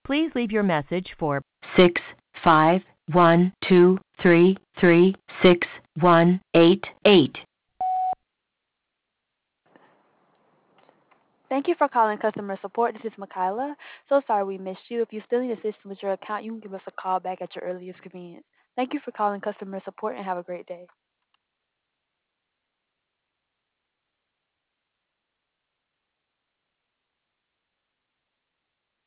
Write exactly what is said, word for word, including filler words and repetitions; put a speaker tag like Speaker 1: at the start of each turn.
Speaker 1: Please leave your message for six five one two three three six one eight eight.
Speaker 2: Thank you for calling customer support. This is Makayla. So sorry we missed you. If you still need assistance with your account, you can give us a call back at your earliest convenience. Thank you for calling customer support and have a great day.